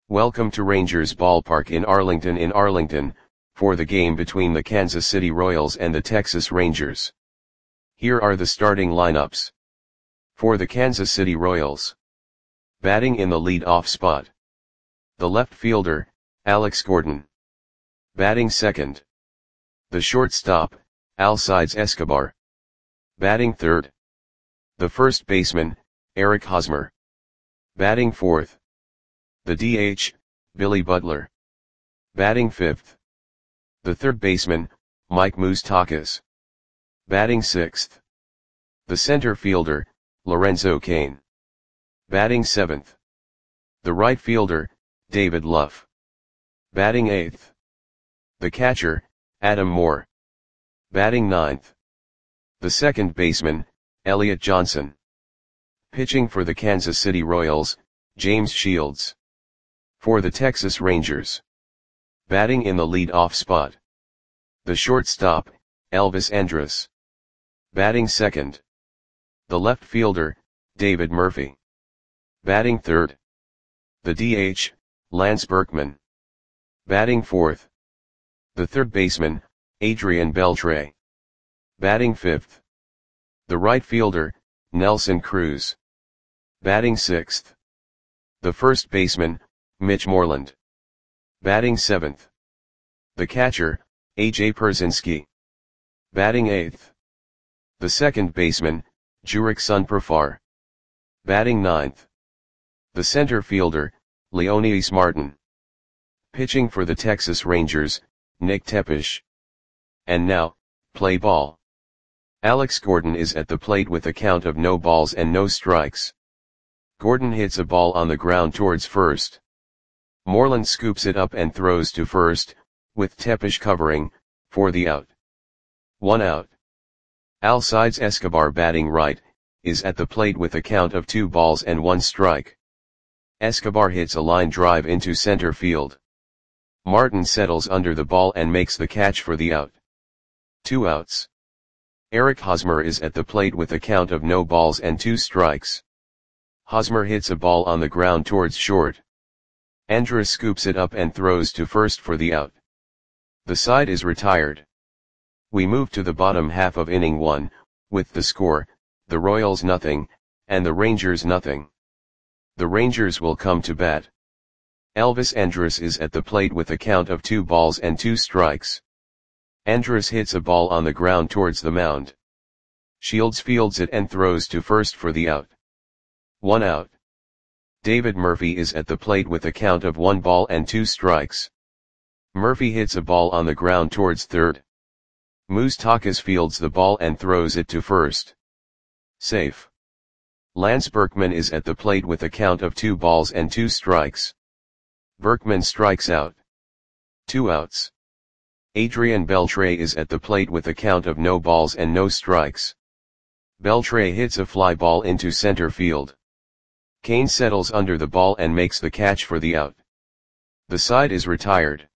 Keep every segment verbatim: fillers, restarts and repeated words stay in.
Welcome to Rangers Ballpark in Arlington in Arlington, for the game between the Kansas City Royals and the Texas Rangers. Here are the starting lineups. For the Kansas City Royals. Batting in the lead-off spot. The left fielder, Alex Gordon. Batting second. The shortstop, Alcides Escobar. Batting third. The first baseman, Eric Hosmer. Batting fourth. The D H, Billy Butler. Batting fifth. The third baseman, Mike Moustakas. Batting sixth. The center fielder, Lorenzo Cain. Batting seventh. The right fielder, David Luff. Batting eighth. The catcher, Adam Moore. Batting ninth. The second baseman, Elliot Johnson. Pitching for the Kansas City Royals, James Shields. For the Texas Rangers. Batting in the lead-off spot. The shortstop, Elvis Andrus. Batting second. The left fielder, David Murphy. Batting third. The D H, Lance Berkman. Batting fourth. The third baseman, Adrian Beltre. Batting fifth. The right fielder, Nelson Cruz. Batting sixth. The first baseman, Mitch Moreland. Batting seventh. The catcher, A J Pierzynski. Batting eighth. The second baseman, Jurickson Profar. Batting ninth. The center fielder, Leonidas Martin. Pitching for the Texas Rangers, Nick Tepesch. And now, play ball. Alex Gordon is at the plate with a count of no balls and no strikes. Gordon hits a ball on the ground towards first. Moreland scoops it up and throws to first, with Tepesch covering, for the out. One out. Alcides Escobar, batting right, is at the plate with a count of two balls and one strike. Escobar hits a line drive into center field. Martin settles under the ball and makes the catch for the out. Two outs. Eric Hosmer is at the plate with a count of no balls and two strikes. Hosmer hits a ball on the ground towards short. Andrus scoops it up and throws to first for the out. The side is retired. We move to the bottom half of inning one, with the score, the Royals nothing, and the Rangers nothing. The Rangers will come to bat. Elvis Andrus is at the plate with a count of two balls and two strikes. Andrus hits a ball on the ground towards the mound. Shields fields it and throws to first for the out. One out. David Murphy is at the plate with a count of one ball and two strikes. Murphy hits a ball on the ground towards third. Moustakas fields the ball and throws it to first. Safe. Lance Berkman is at the plate with a count of two balls and two strikes. Berkman strikes out. Two outs. Adrian Beltre is at the plate with a count of no balls and no strikes. Beltre hits a fly ball into center field. Cain settles under the ball and makes the catch for the out. The side is retired.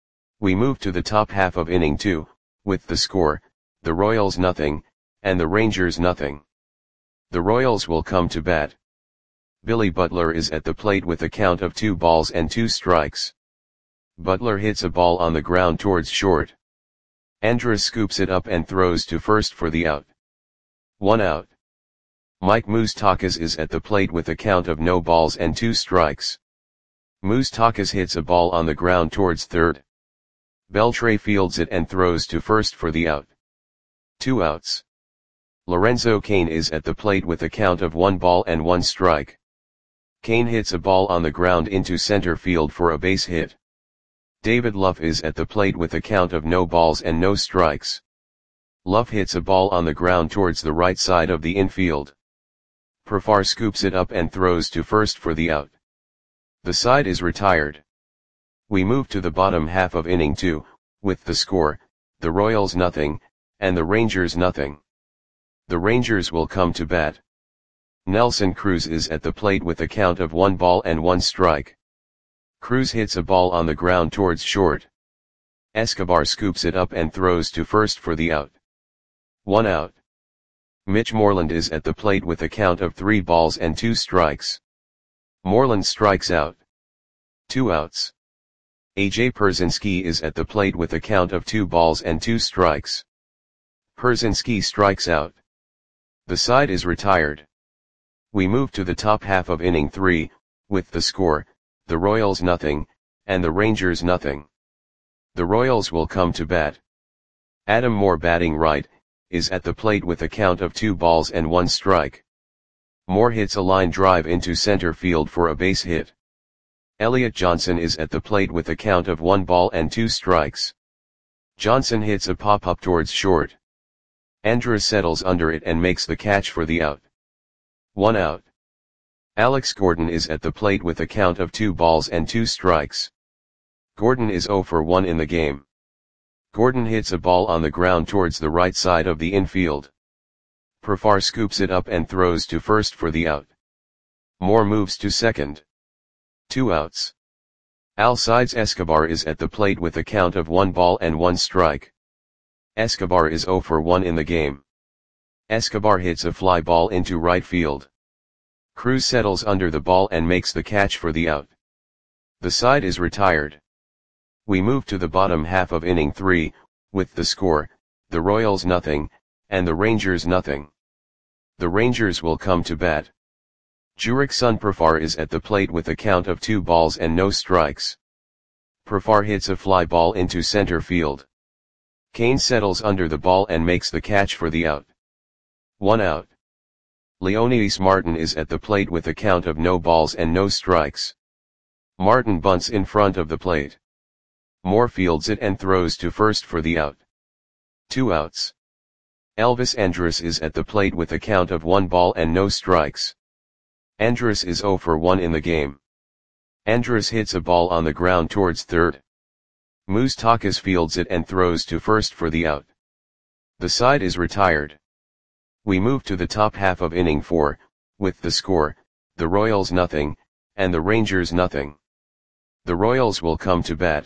We move to the top half of inning two, with the score, the Royals nothing, and the Rangers nothing. The Royals will come to bat. Billy Butler is at the plate with a count of two balls and two strikes. Butler hits a ball on the ground towards short. Andrus scoops it up and throws to first for the out. One out. Mike Moustakas is at the plate with a count of no balls and two strikes. Moustakas hits a ball on the ground towards third. Beltre fields it and throws to first for the out. Two outs. Lorenzo Cain is at the plate with a count of one ball and one strike. Cain hits a ball on the ground into center field for a base hit. David Luff is at the plate with a count of no balls and no strikes. Luff hits a ball on the ground towards the right side of the infield. Profar scoops it up and throws to first for the out. The side is retired. We move to the bottom half of inning two, with the score, the Royals nothing, and the Rangers nothing. The Rangers will come to bat. Nelson Cruz is at the plate with a count of one ball and one strike. Cruz hits a ball on the ground towards short. Escobar scoops it up and throws to first for the out. One out. Mitch Moreland is at the plate with a count of three balls and two strikes. Moreland strikes out. Two outs. A J Pierzynski is at the plate with a count of two balls and two strikes. Pierzynski strikes out. The side is retired. We move to the top half of inning three, with the score, the Royals nothing, and the Rangers nothing. The Royals will come to bat. Adam Moore, batting right, is at the plate with a count of two balls and one strike. Moore hits a line drive into center field for a base hit. Elliot Johnson is at the plate with a count of one ball and two strikes. Johnson hits a pop-up towards short. Andrus settles under it and makes the catch for the out. One out. Alex Gordon is at the plate with a count of two balls and two strikes. Gordon is oh for one in the game. Gordon hits a ball on the ground towards the right side of the infield. Profar scoops it up and throws to first for the out. Moore moves to second. Two outs. Alcides Escobar is at the plate with a count of one ball and one strike. Escobar is oh for one in the game. Escobar hits a fly ball into right field. Cruz settles under the ball and makes the catch for the out. The side is retired. We move to the bottom half of inning three, with the score, the Royals nothing, and the Rangers nothing. The Rangers will come to bat. Jurickson Profar is at the plate with a count of two balls and no strikes. Profar hits a fly ball into center field. Kane settles under the ball and makes the catch for the out. One out. Leonidas Martin is at the plate with a count of no balls and no strikes. Martin bunts in front of the plate. Moore fields it and throws to first for the out. Two outs. Elvis Andrus is at the plate with a count of one ball and no strikes. Andrus is oh for one in the game. Andrus hits a ball on the ground towards third. Moustakas fields it and throws to first for the out. The side is retired. We move to the top half of inning four, with the score, the Royals nothing, and the Rangers nothing. The Royals will come to bat.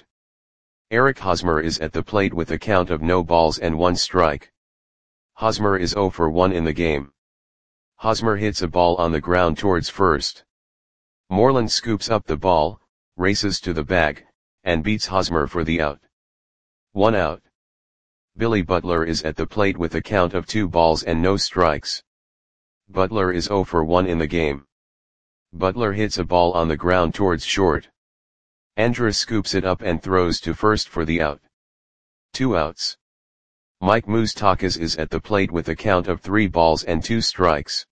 Eric Hosmer is at the plate with a count of no balls and one strike. Hosmer is oh for one in the game. Hosmer hits a ball on the ground towards first. Moreland scoops up the ball, races to the bag, and beats Hosmer for the out. One out. Billy Butler is at the plate with a count of two balls and no strikes. Butler is oh for one in the game. Butler hits a ball on the ground towards short. Andrus scoops it up and throws to first for the out. Two outs. Mike Moustakas is at the plate with a count of three balls and two strikes.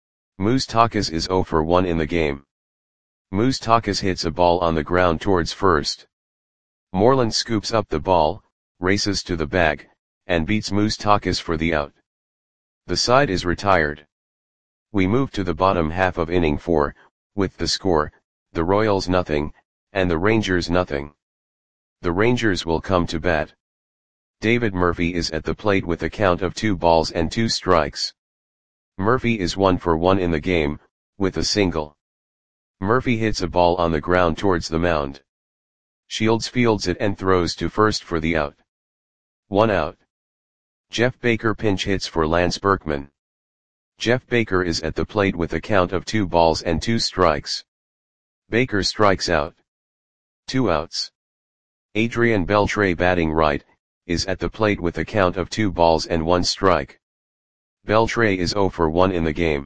Moustakas is oh for one in the game. Moustakas hits a ball on the ground towards first. Moreland scoops up the ball, races to the bag, and beats Moustakas for the out. The side is retired. We move to the bottom half of inning four, with the score, the Royals nothing, and the Rangers nothing. The Rangers will come to bat. David Murphy is at the plate with a count of two balls and two strikes. Murphy is one for one in the game, with a single. Murphy hits a ball on the ground towards the mound. Shields fields it and throws to first for the out. One out. Jeff Baker pinch hits for Lance Berkman. Jeff Baker is at the plate with a count of two balls and two strikes. Baker strikes out. Two outs. Adrian Beltre, batting right, is at the plate with a count of two balls and one strike. Beltre is oh for one in the game.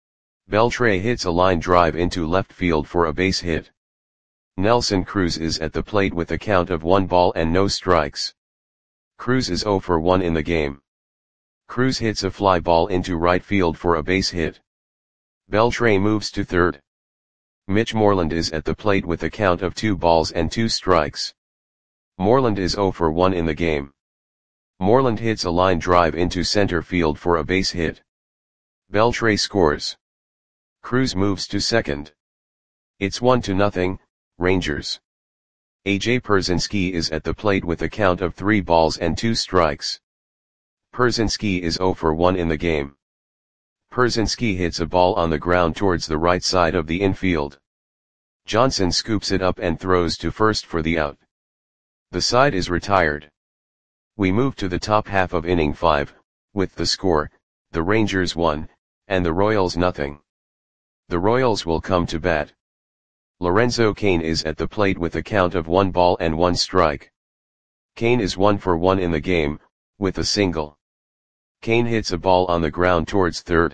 Beltre hits a line drive into left field for a base hit. Nelson Cruz is at the plate with a count of one ball and no strikes. Cruz is oh for one in the game. Cruz hits a fly ball into right field for a base hit. Beltre moves to third. Mitch Moreland is at the plate with a count of two balls and two strikes. Moreland is oh for one in the game. Moreland hits a line drive into center field for a base hit. Beltre scores. Cruz moves to second. It's one to nothing, Rangers. A J Pierzynski is at the plate with a count of three balls and two strikes. Pierzynski is oh for one in the game. Pierzynski hits a ball on the ground towards the right side of the infield. Johnson scoops it up and throws to first for the out. The side is retired. We move to the top half of inning five, with the score, the Rangers one, and the Royals nothing. The Royals will come to bat. Lorenzo Cain is at the plate with a count of one ball and one strike. Cain is one for one in the game, with a single. Cain hits a ball on the ground towards third.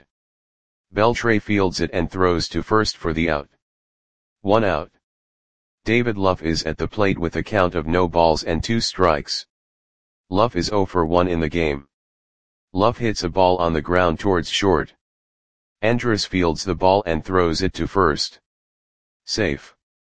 Beltre fields it and throws to first for the out. One out. David Luff is at the plate with a count of no balls and two strikes. Luff is zero for one in the game. Luff hits a ball on the ground towards short. Andrus fields the ball and throws it to first. Safe.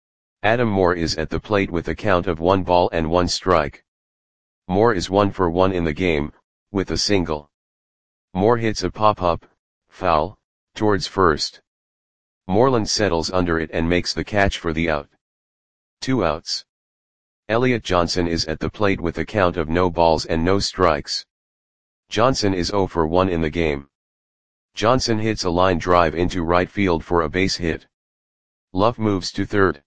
Adam Moore is at the plate with a count of one ball and one strike. Moore is one for one in the game, with a single. Moore hits a pop-up, foul, towards first. Moreland settles under it and makes the catch for the out. Two outs. Elliot Johnson is at the plate with a count of no balls and no strikes. Johnson is zero for one in the game. Johnson hits a line drive into right field for a base hit. Luff moves to third.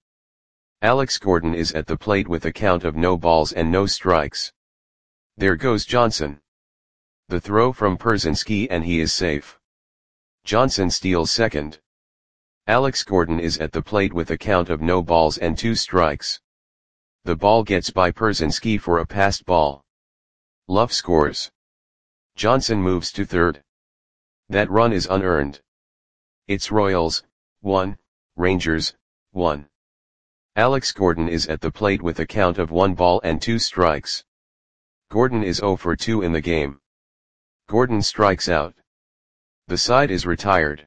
Alex Gordon is at the plate with a count of no balls and no strikes. There goes Johnson. The throw from Pierzynski and he is safe. Johnson steals second. Alex Gordon is at the plate with a count of no balls and two strikes. The ball gets by Pierzynski for a passed ball. Luff scores. Johnson moves to third. That run is unearned. It's Royals, one, Rangers, one. Alex Gordon is at the plate with a count of one ball and two strikes. Gordon is zero for two in the game. Gordon strikes out. The side is retired.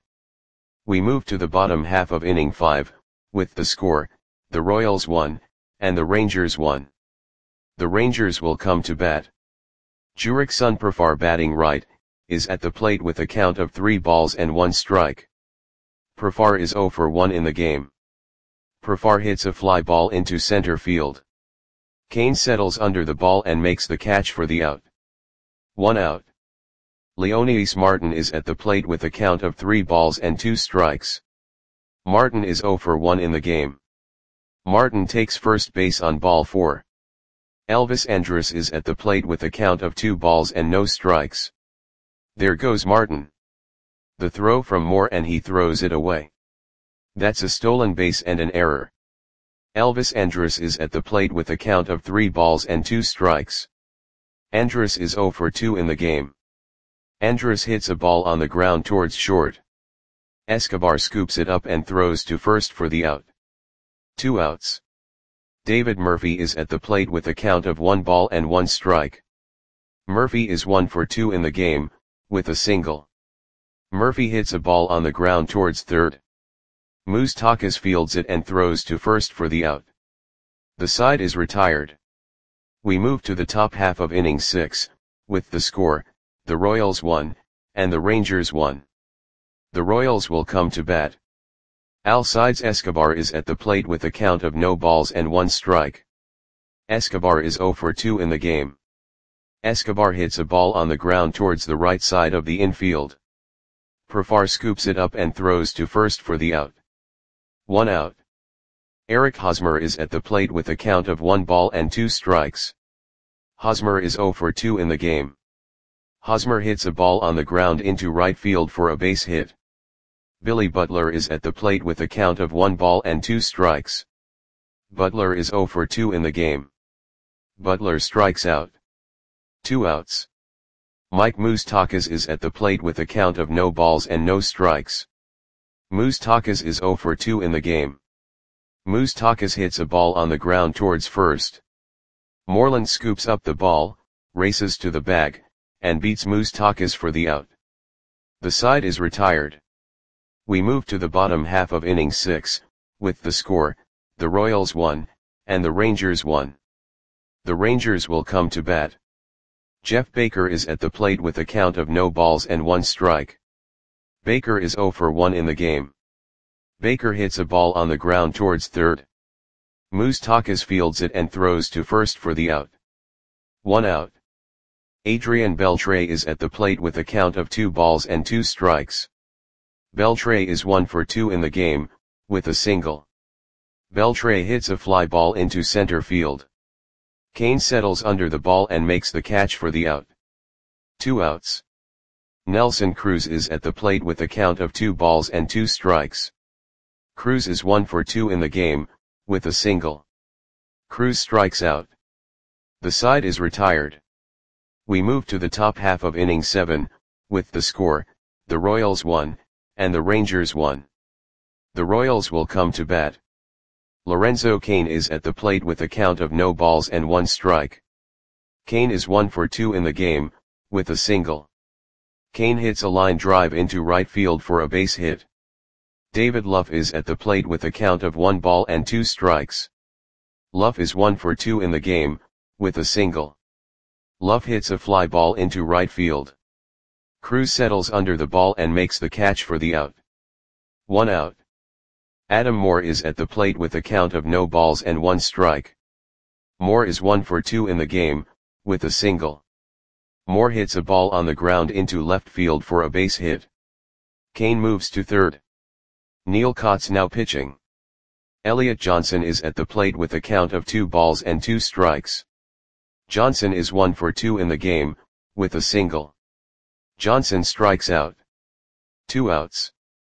We move to the bottom half of inning five, with the score, the Royals one, and the Rangers one. The Rangers will come to bat. Jurickson Profar batting right, is at the plate with a count of three balls and one strike. Profar is zero for one in the game. Profar hits a fly ball into center field. Cain settles under the ball and makes the catch for the out. One out. Leonidas Martin is at the plate with a count of three balls and two strikes. Martin is zero for one in the game. Martin takes first base on ball four. Elvis Andrus is at the plate with a count of two balls and no strikes. There goes Martin. The throw from Moore and he throws it away. That's a stolen base and an error. Elvis Andrus is at the plate with a count of three balls and two strikes. Andrus is zero for two in the game. Andrus hits a ball on the ground towards short. Escobar scoops it up and throws to first for the out. Two outs. David Murphy is at the plate with a count of one ball and one strike. Murphy is one for two in the game, with a single. Murphy hits a ball on the ground towards third. Moustakas fields it and throws to first for the out. The side is retired. We move to the top half of inning six, with the score, the Royals one, and the Rangers one. The Royals will come to bat. Alcides Escobar is at the plate with a count of no balls and one strike. Escobar is zero for two in the game. Escobar hits a ball on the ground towards the right side of the infield. Profar scoops it up and throws to first for the out. One out. Eric Hosmer is at the plate with a count of one ball and two strikes. Hosmer is zero for two in the game. Hosmer hits a ball on the ground into right field for a base hit. Billy Butler is at the plate with a count of one ball and two strikes. Butler is zero for two in the game. Butler strikes out. Two outs. Mike Moustakas is at the plate with a count of no balls and no strikes. Moustakas is zero for two in the game. Moustakas hits a ball on the ground towards first. Moreland scoops up the ball, races to the bag, and beats Moustakas for the out. The side is retired. We move to the bottom half of inning six, with the score, the Royals one, and the Rangers one. The Rangers will come to bat. Jeff Baker is at the plate with a count of no balls and one strike. Baker is zero for one in the game. Baker hits a ball on the ground towards third. Moustakas fields it and throws to first for the out. One out. Adrian Beltre is at the plate with a count of two balls and two strikes. Beltre is one for two in the game, with a single. Beltre hits a fly ball into center field. Cain settles under the ball and makes the catch for the out. Two outs. Nelson Cruz is at the plate with a count of two balls and two strikes. Cruz is one for two in the game, with a single. Cruz strikes out. The side is retired. We move to the top half of inning seven, with the score, the Royals won, and the Rangers won. The Royals will come to bat. Lorenzo Cain is at the plate with a count of no balls and one strike. Cain is one for two in the game, with a single. Cain hits a line drive into right field for a base hit. David Luff is at the plate with a count of one ball and two strikes. Luff is one for two in the game, with a single. Luff hits a fly ball into right field. Cruz settles under the ball and makes the catch for the out. One out. Adam Moore is at the plate with a count of no balls and one strike. Moore is one for two in the game, with a single. Moore hits a ball on the ground into left field for a base hit. Cain moves to third. Neil Kotz now pitching. Elliot Johnson is at the plate with a count of two balls and two strikes. Johnson is one for two in the game, with a single. Johnson strikes out. Two outs.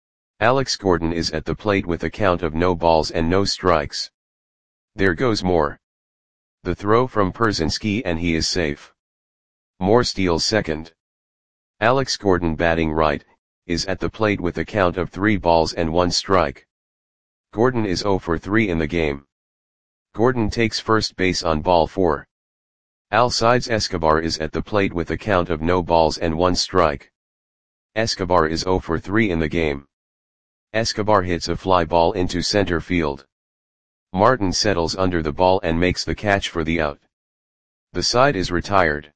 Alex Gordon is at the plate with a count of no balls and no strikes. There goes Moore. The throw from Pierzynski and he is safe. Moore steals second. Alex Gordon batting right, is at the plate with a count of three balls and one strike. Gordon is zero for three in the game. Gordon takes first base on ball four. Alcides Escobar is at the plate with a count of no balls and one strike. Escobar is zero for three in the game. Escobar hits a fly ball into center field. Martin settles under the ball and makes the catch for the out. The side is retired.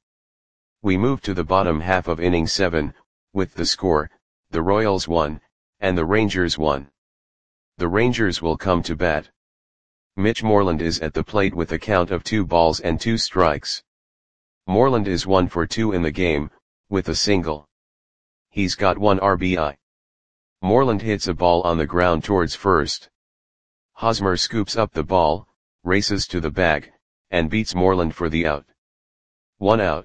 We move to the bottom half of inning seven, with the score, the Royals won, and the Rangers won. The Rangers will come to bat. Mitch Moreland is at the plate with a count of two balls and two strikes. Moreland is one for two in the game, with a single. He's got one R B I. Moreland hits a ball on the ground towards first. Hosmer scoops up the ball, races to the bag, and beats Moreland for the out. One out.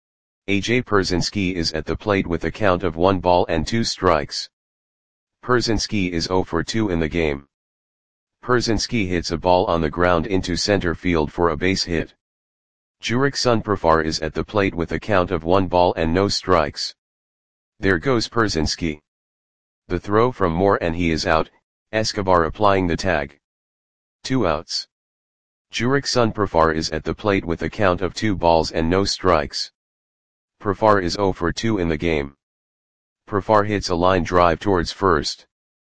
A J Pierzynski is at the plate with a count of one ball and two strikes. Pierzynski is zero for two in the game. Pierzynski hits a ball on the ground into center field for a base hit. Jurickson Profar is at the plate with a count of one ball and no strikes. There goes Pierzynski. The throw from Moore and he is out, Escobar applying the tag. Two outs. Jurickson Profar is at the plate with a count of two balls and no strikes. Profar is zero for two in the game. Profar hits a line drive towards first.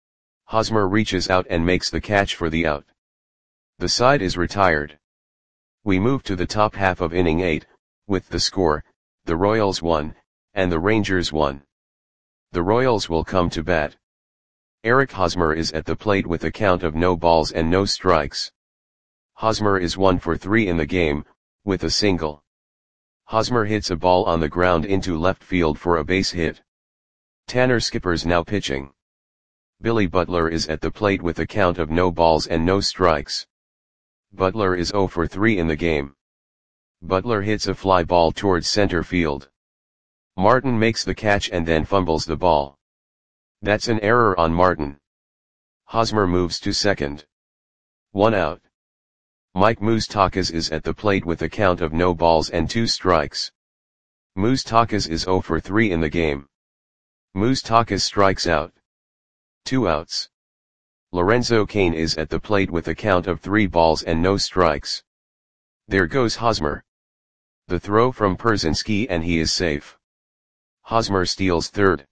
Hosmer reaches out and makes the catch for the out. The side is retired. We move to the top half of inning eight, with the score, the Royals won, and the Rangers won. The Royals will come to bat. Eric Hosmer is at the plate with a count of no balls and no strikes. Hosmer is one for three in the game, with a single. Hosmer hits a ball on the ground into left field for a base hit. Tanner Skipper's now pitching. Billy Butler is at the plate with a count of no balls and no strikes. Butler is zero for three in the game. Butler hits a fly ball towards center field. Martin makes the catch and then fumbles the ball. That's an error on Martin. Hosmer moves to second. One out. Mike Moustakas is at the plate with a count of no balls and two strikes. Moustakas is zero for three in the game. Moustakas strikes out. Two outs. Lorenzo Cain is at the plate with a count of three balls and no strikes. There goes Hosmer. The throw from Pierzynski and he is safe. Hosmer steals third.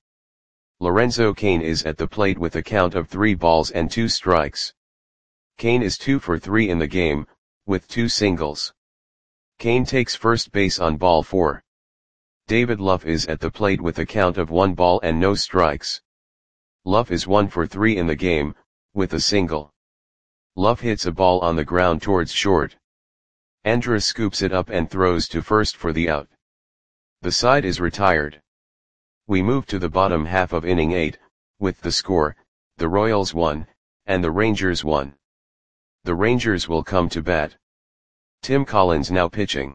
Lorenzo Cain is at the plate with a count of three balls and two strikes. Cain is two for three in the game, with two singles. Cain takes first base on ball four. David Luff is at the plate with a count of one ball and no strikes. Luff is one for three in the game, with a single. Luff hits a ball on the ground towards short. Andrus scoops it up and throws to first for the out. The side is retired. We move to the bottom half of inning eight, with the score, the Royals won, and the Rangers won. The Rangers will come to bat. Tim Collins now pitching.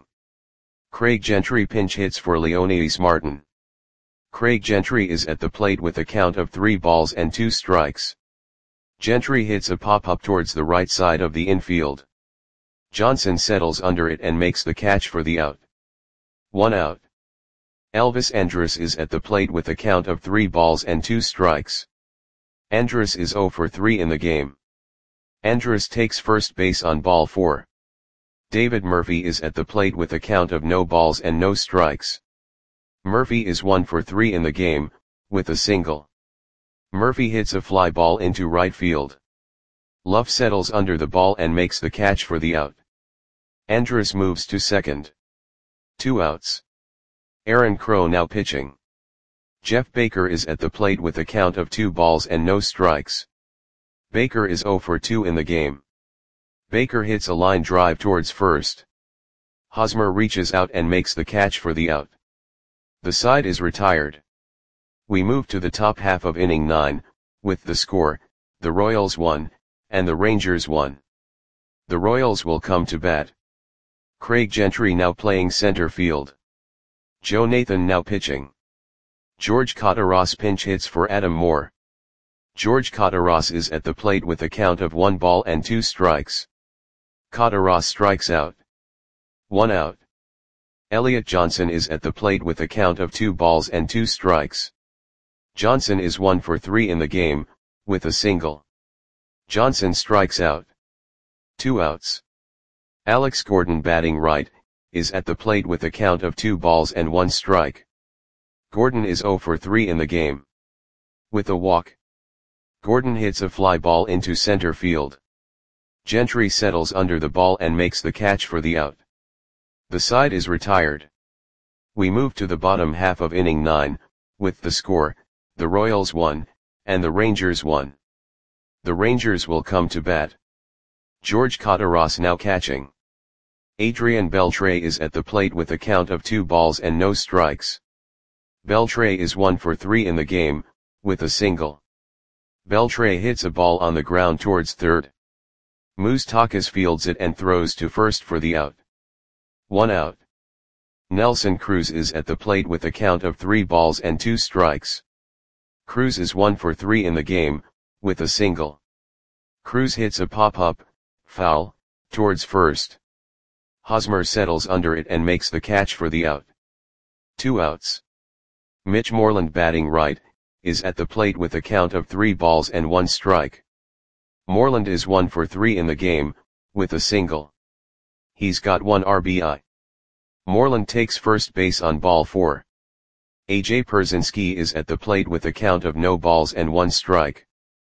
Craig Gentry pinch hits for Leonidas Martin. Craig Gentry is at the plate with a count of three balls and two strikes. Gentry hits a pop-up towards the right side of the infield. Johnson settles under it and makes the catch for the out. One out. Elvis Andrus is at the plate with a count of three balls and two strikes. Andrus is zero for three in the game. Andrus takes first base on ball four. David Murphy is at the plate with a count of no balls and no strikes. Murphy is one for three in the game, with a single. Murphy hits a fly ball into right field. Luff settles under the ball and makes the catch for the out. Andrus moves to second. Two outs. Aaron Crow now pitching. Jeff Baker is at the plate with a count of two balls and no strikes. Baker is zero for two in the game. Baker hits a line drive towards first. Hosmer reaches out and makes the catch for the out. The side is retired. We move to the top half of inning nine, with the score, the Royals won, and the Rangers won. The Royals will come to bat. Craig Gentry now playing center field. Joe Nathan now pitching. George Cottaros pinch hits for Adam Moore. George Cottaros is at the plate with a count of one ball and two strikes. Cottaros strikes out. One out. Elliot Johnson is at the plate with a count of two balls and two strikes. Johnson is one for three in the game, with a single. Johnson strikes out. Two outs. Alex Gordon batting right, is at the plate with a count of two balls and one strike. Gordon is zero for three in the game. With a walk. Gordon hits a fly ball into center field. Gentry settles under the ball and makes the catch for the out. The side is retired. We move to the bottom half of inning nine, with the score, the Royals won, and the Rangers won. The Rangers will come to bat. George Cottaros now catching. Adrian Beltre is at the plate with a count of two balls and no strikes. Beltre is one for three in the game, with a single. Beltre hits a ball on the ground towards third. Moustakas fields it and throws to first for the out. One out. Nelson Cruz is at the plate with a count of three balls and two strikes. Cruz is one for three in the game, with a single. Cruz hits a pop-up, foul, towards first. Hosmer settles under it and makes the catch for the out. Two outs. Mitch Moreland batting right, is at the plate with a count of three balls and one strike. Moreland is one for three in the game, with a single. He's got one R B I. Moreland takes first base on ball four. A J Pierzynski is at the plate with a count of no balls and one strike.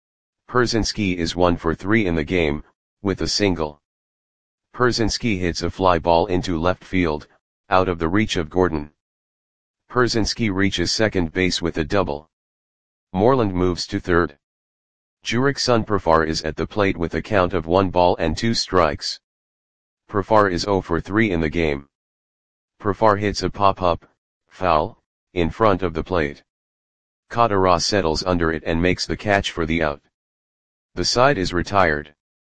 Pierzynski is one for three in the game, with a single. Pierzynski hits a fly ball into left field, out of the reach of Gordon. Pierzynski reaches second base with a double. Moreland moves to third. Jurickson Profar is at the plate with a count of one ball and two strikes. Profar is zero for three in the game. Profar hits a pop-up, foul, in front of the plate. Cottaros settles under it and makes the catch for the out. The side is retired.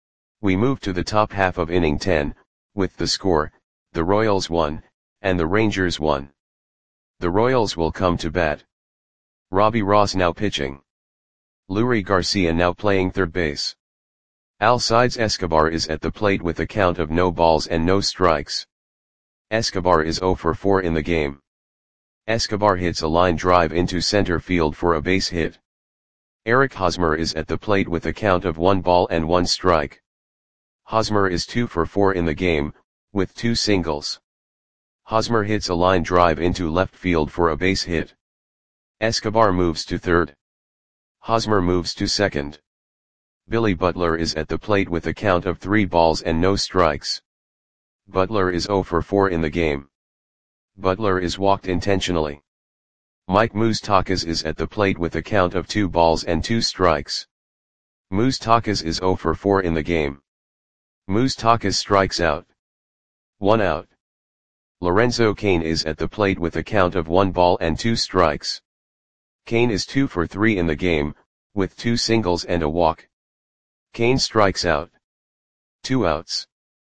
We move to the top half of inning ten, with the score, the Royals won, and the Rangers won. The Royals will come to bat. Robbie Ross now pitching. Lurie Garcia now playing third base. Alcides Escobar is at the plate with a count of no balls and no strikes. Escobar is zero for four in the game. Escobar hits a line drive into center field for a base hit. Eric Hosmer is at the plate with a count of one ball and one strike. Hosmer is two for four in the game, with two singles. Hosmer hits a line drive into left field for a base hit. Escobar moves to third. Hosmer moves to second. Billy Butler is at the plate with a count of three balls and no strikes. Butler is zero for four in the game. Butler is walked intentionally. Mike Moustakas is at the plate with a count of two balls and two strikes. Moustakas is zero for four in the game. Moustakas strikes out. One out. Lorenzo Cain is at the plate with a count of one ball and two strikes. Cain is two for three in the game, with two singles and a walk. Cain strikes out. Two outs.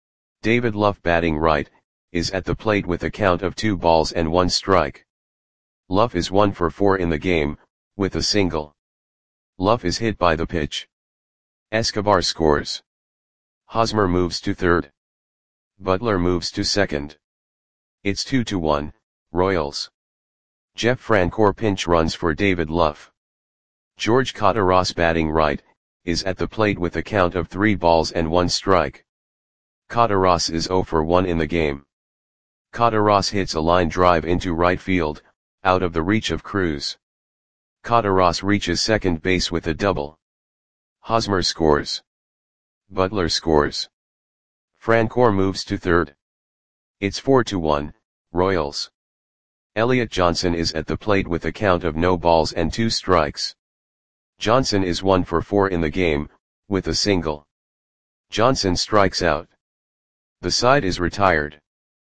David Luff batting right, is at the plate with a count of two balls and one strike. Luff is one for four in the game, with a single. Luff is hit by the pitch. Escobar scores. Hosmer moves to third. Butler moves to second. It's two to one, Royals. Jeff Francoeur pinch runs for David Luff. George Cotteros batting right, is at the plate with a count of three balls and one strike. Cotteros is zero for one in the game. Cotteros hits a line drive into right field, out of the reach of Cruz. Cotteros reaches second base with a double. Hosmer scores. Butler scores. Francoeur moves to third. It's four to one, Royals. Elliot Johnson is at the plate with a count of no balls and two strikes. Johnson is one for four in the game, with a single. Johnson strikes out. The side is retired.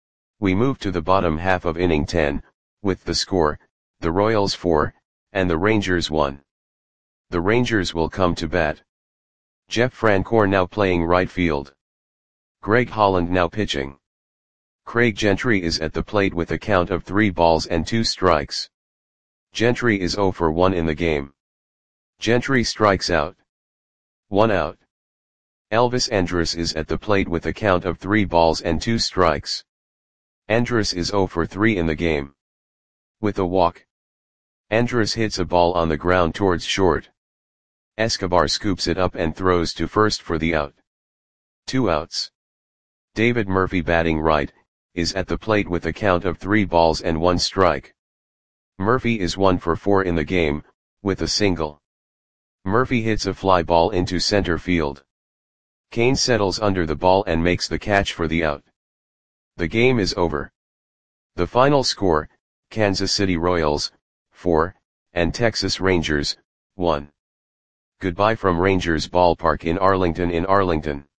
We move to the bottom half of inning ten, with the score, the Royals four, and the Rangers one. The Rangers will come to bat. Jeff Francoeur now playing right field. Greg Holland now pitching. Craig Gentry is at the plate with a count of three balls and two strikes. Gentry is zero for one in the game. Gentry strikes out. One out. Elvis Andrus is at the plate with a count of three balls and two strikes. Andrus is zero for three in the game. With a walk. Andrus hits a ball on the ground towards short. Escobar scoops it up and throws to first for the out. Two outs. David Murphy batting right, is at the plate with a count of three balls and one strike. Murphy is one for four in the game, with a single. Murphy hits a fly ball into center field. Kane settles under the ball and makes the catch for the out. The game is over. The final score, Kansas City Royals, four, and Texas Rangers, one. Goodbye from Rangers Ballpark in Arlington in Arlington.